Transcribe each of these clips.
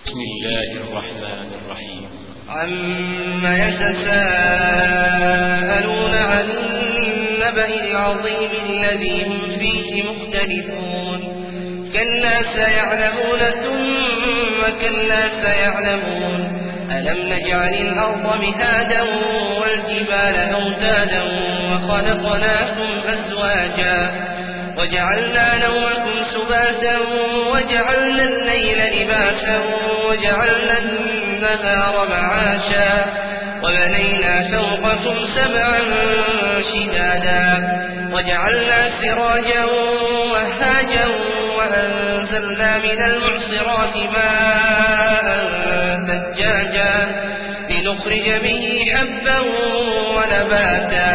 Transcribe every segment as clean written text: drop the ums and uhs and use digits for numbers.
بسم الله الرحمن الرحيم. عما يتساءلون عن النبأ العظيم الذي هم فيه مختلفون كلا سيعلمون ثم كلا سيعلمون ألم نجعل الأرض مهادا والجبال أوتادا وخلقناكم أزواجا وجعلنا نومكم سباتا وجعلنا الليل لباسا وجعلنا النهار معاشا وبنينا فوقكم سبعا شدادا وجعلنا سراجا وهاجا وأنزلنا من المعصرات ماء ثجاجا لنخرج به حبا ونباتا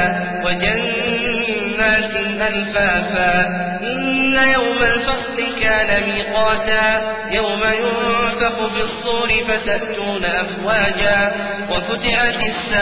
وجنات ألفافا إن يوم الفصل كان ميقاتا يوم ينفخ في الصور فتأتون أفواجا وفتحت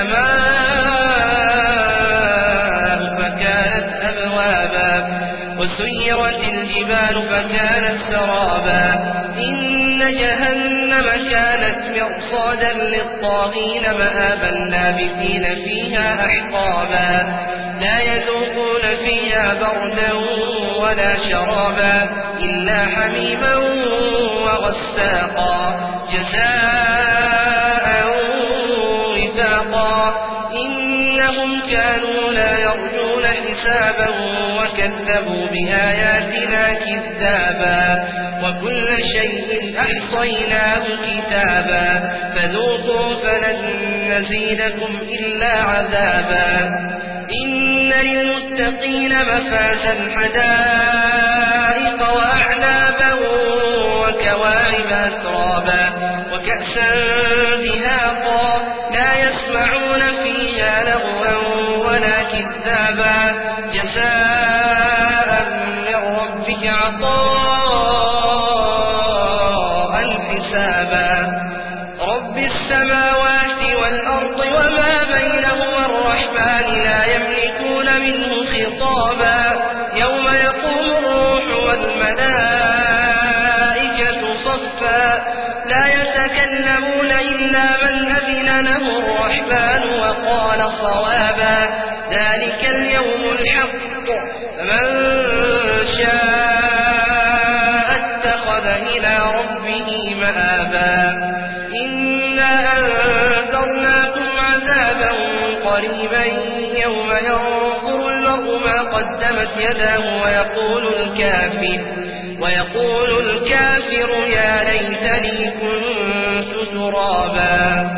السماء فكانت أبوابا وسيرت الجبال فكانت سرابا إن جهنم كانت مرصادا للطاغين مآبا لابثين فيها أحقابا لا يذوقون فيها بردا ولا شرابا إلا حميما وغساقا جزاء وفاقا إنهم كانوا لا يرجون حسابا وكذبوا بآياتنا كذابا وكل شيء أحصيناه كتابا فذوقوا فلن نزيدكم إلا عذابا إن للمتقين مفازا حدائق وأعنابا وكواعب أترابا وكأسا دهاقا لا يسمعون فيها لغوا ولا كذابا جزاء من ربك عطاء حسابا رب السماوات والأرض وما بينهما الرحمن لا يملكون منه خطابا يوم يقوم الروح والملائكة صفا لا يتكلمون إلا من أذن له الرحمن وقال صوابا ذلك اليوم الحق فمن شاء اتخذ إلى ربه مآبا إنا أنذرناكم عذابا قريبا يوم ينظر المرء ما قدمت يداه ويقول الكافر يا ليتني كنت ترابا.